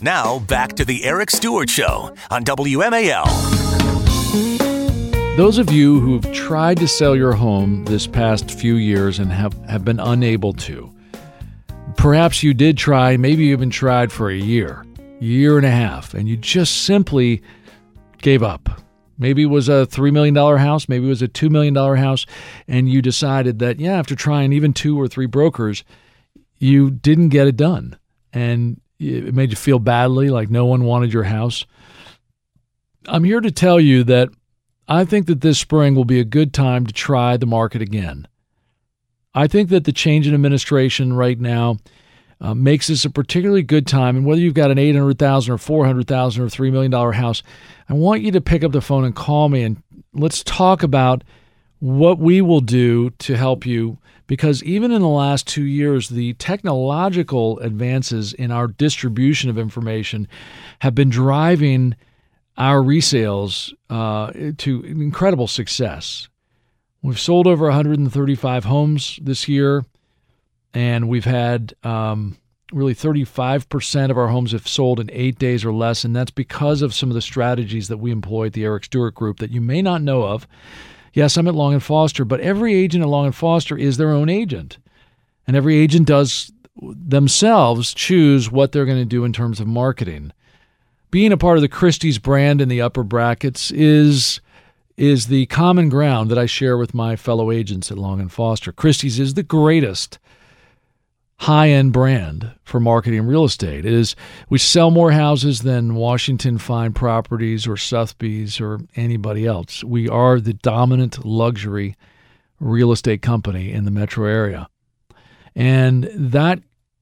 Now, back to the Eric Stewart Show on WMAL. Those of you who've tried to sell your home this past few years and have been unable to, perhaps you did try, maybe you even tried for a year and a half, and you just simply gave up. Maybe it was a $3 million house, maybe it was a $2 million house, and you decided that, after trying even 2 or 3 brokers, you didn't get it done. And it made you feel badly, like no one wanted your house. I'm here to tell you that I think that this spring will be a good time to try the market again. I think that the change in administration right now makes this a particularly good time. And whether you've got an $800,000 or $400,000 or $3 million house, I want you to pick up the phone and call me, and let's talk about what we will do to help you. Because even in the last 2 years, the technological advances in our distribution of information have been driving our resales to incredible success. We've sold over 135 homes this year, and we've had really 35% of our homes have sold in 8 days or less, and that's because of some of the strategies that we employ at the Eric Stewart Group that you may not know of. Yes, I'm at Long & Foster, but every agent at Long & Foster is their own agent, and every agent does themselves choose what they're going to do in terms of marketing. Being a part of the Christie's brand in the upper brackets is the common ground that I share with my fellow agents at Long & Foster. Christie's is the greatest high-end brand for marketing real estate. We sell more houses than Washington Fine Properties or Sotheby's or anybody else. We are the dominant luxury real estate company in the metro area. And that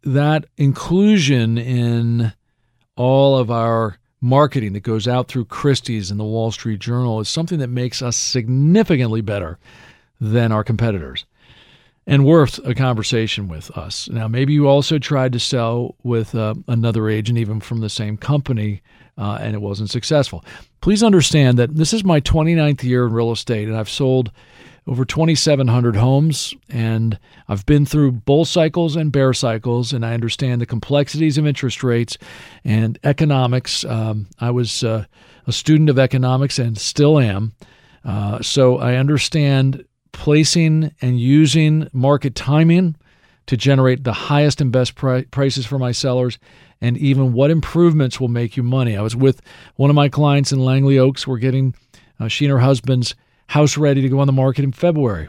inclusion in all of our marketing that goes out through Christie's and the Wall Street Journal is something that makes us significantly better than our competitors and worth a conversation with us. Now, maybe you also tried to sell with another agent, even from the same company, and it wasn't successful. Please understand that this is my 29th year in real estate, and I've sold over 2,700 homes, and I've been through bull cycles and bear cycles, and I understand the complexities of interest rates and economics. I was a student of economics and still am, so I understand placing and using market timing to generate the highest and best prices for my sellers, and even what improvements will make you money. I was with one of my clients in Langley Oaks. We're getting she and her husband's house ready to go on the market in February,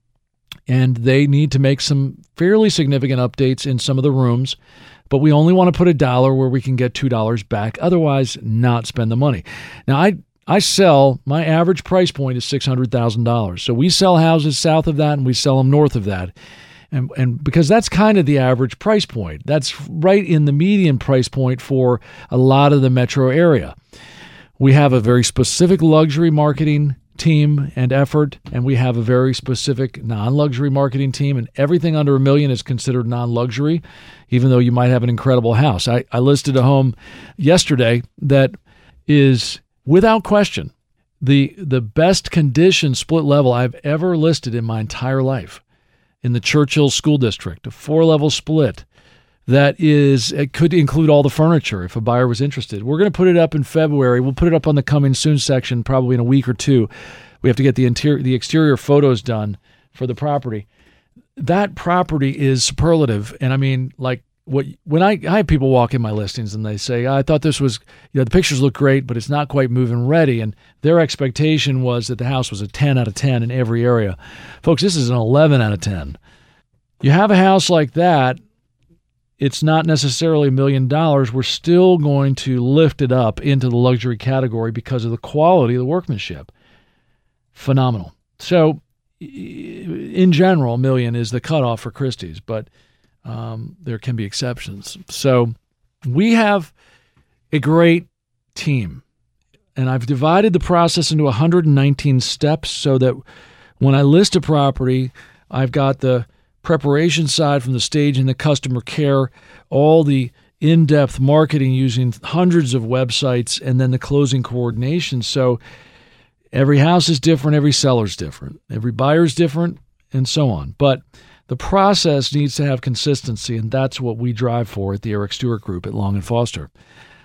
and they need to make some fairly significant updates in some of the rooms, but we only want to put $1 where we can get $2 back, otherwise not spend the money. Now, I sell, my average price point is $600,000. So we sell houses south of that and we sell them north of that. And because that's kind of the average price point. That's right in the median price point for a lot of the metro area. We have a very specific luxury marketing team and effort, and we have a very specific non-luxury marketing team, and everything under $1 million is considered non-luxury, even though you might have an incredible house. I listed a home yesterday that is, without question, the best condition split level I've ever listed in my entire life in the Churchill School District, a 4-level split it could include all the furniture if a buyer was interested. We're going to put it up in February. We'll put it up on the coming soon section probably in a week or two. We have to get the exterior photos done for the property. That property is superlative, and I mean, like, when I have people walk in my listings and they say, I thought this was, the pictures look great, but it's not quite move-in ready. And their expectation was that the house was a 10 out of 10 in every area. Folks, this is an 11 out of 10. You have a house like that, it's not necessarily $1 million. We're still going to lift it up into the luxury category because of the quality of the workmanship. Phenomenal. So in general, $1 million is the cutoff for Christie's, but there can be exceptions. So we have a great team, and I've divided the process into 119 steps so that when I list a property, I've got the preparation side from the stage and the customer care, all the in-depth marketing using hundreds of websites, and then the closing coordination. So every house is different, every seller's different, every buyer's different, and so on. But the process needs to have consistency, and that's what we drive for at the Eric Stewart Group at Long & Foster.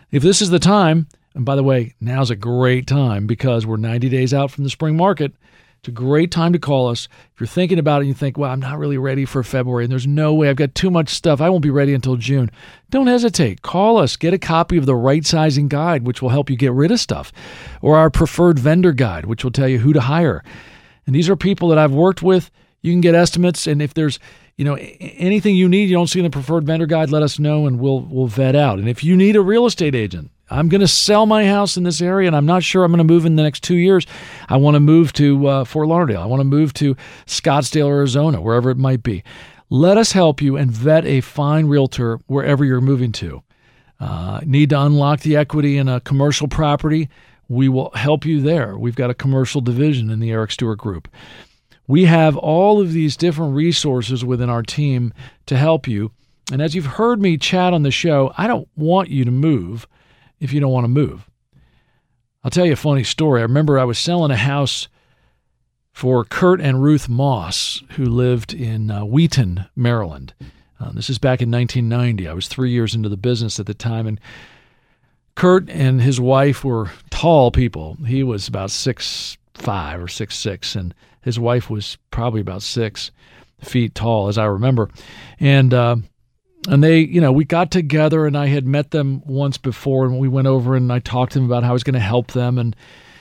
If this is the time, and by the way, now's a great time because we're 90 days out from the spring market. It's a great time to call us. If you're thinking about it and you think, well, I'm not really ready for February and there's no way, I've got too much stuff, I won't be ready until June. Don't hesitate. Call us. Get a copy of the Right Sizing Guide, which will help you get rid of stuff, or our Preferred Vendor Guide, which will tell you who to hire. And these are people that I've worked with. You can get estimates, and if there's anything you need you don't see in the Preferred Vendor Guide, let us know and we'll vet out. And if you need a real estate agent, I'm going to sell my house in this area and I'm not sure I'm going to move in the next 2 years. I want to move to Fort Lauderdale. I want to move to Scottsdale, Arizona, wherever it might be. Let us help you and vet a fine realtor wherever you're moving to. Need to unlock the equity in a commercial property? We will help you there. We've got a commercial division in the Eric Stewart Group. We have all of these different resources within our team to help you. And as you've heard me chat on the show, I don't want you to move if you don't want to move. I'll tell you a funny story. I remember I was selling a house for Kurt and Ruth Moss, who lived in Wheaton, Maryland. This is back in 1990. I was 3 years into the business at the time, and Kurt and his wife were tall people. He was about 6'5" or 6'6", and his wife was probably about 6 feet tall, as I remember. And they, we got together, and I had met them once before, and we went over and I talked to them about how I was going to help them, and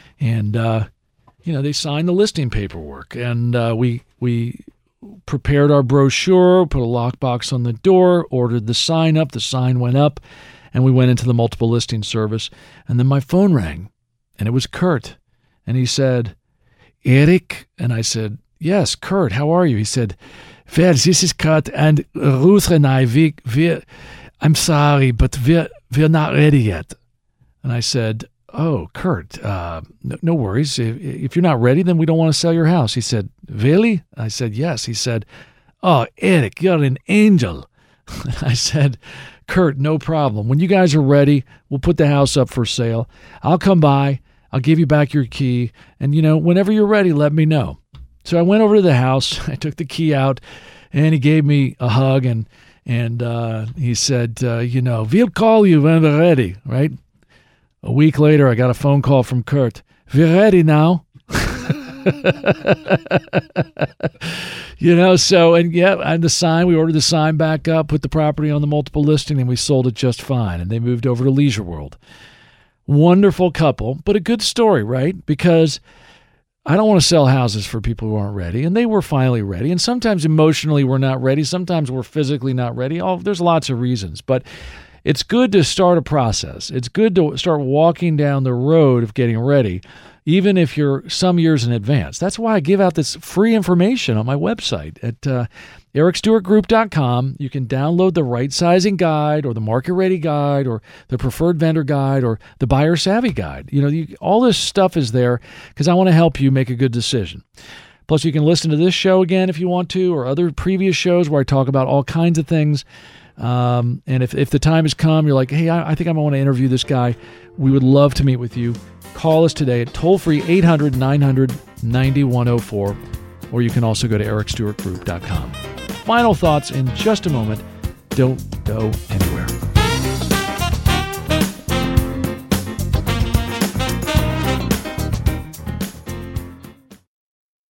they signed the listing paperwork, and we prepared our brochure, put a lockbox on the door, ordered the sign up. The sign went up, and we went into the multiple listing service. And then my phone rang, and it was Kurt, and he said, "Eric?" And I said, "Yes, Kurt, how are you?" He said, "Well, this is Kurt, and Ruth and I, I'm sorry, but we're not ready yet." And I said, "Oh, Kurt, no worries. If you're not ready, then we don't want to sell your house." He said, "Really?" I said, "Yes." He said, "Oh, Eric, you're an angel." I said, "Kurt, no problem. When you guys are ready, we'll put the house up for sale. I'll come by. I'll give you back your key. And, whenever you're ready, let me know." So I went over to the house. I took the key out, and he gave me a hug, and he said, "We'll call you when we're ready," right? A week later, I got a phone call from Kurt. "We're ready now." And the sign, we ordered the sign back up, put the property on the multiple listing, and we sold it just fine. And they moved over to Leisure World. Wonderful couple, but a good story, right? Because I don't want to sell houses for people who aren't ready, and they were finally ready. And sometimes emotionally we're not ready. Sometimes we're physically not ready. There's lots of reasons, but it's good to start a process. It's good to start walking down the road of getting ready, even if you're some years in advance. That's why I give out this free information on my website at ericstewartgroup.com. You can download the Right Sizing Guide or the Market Ready Guide or the Preferred Vendor Guide or the Buyer Savvy Guide. All this stuff is there because I want to help you make a good decision. Plus, you can listen to this show again if you want to, or other previous shows where I talk about all kinds of things. And if the time has come, you're like, hey, I think I want to interview this guy, we would love to meet with you. Call us today at toll-free 800-900-9104, or you can also go to ericstewartgroup.com. Final thoughts in just a moment. Don't go anywhere.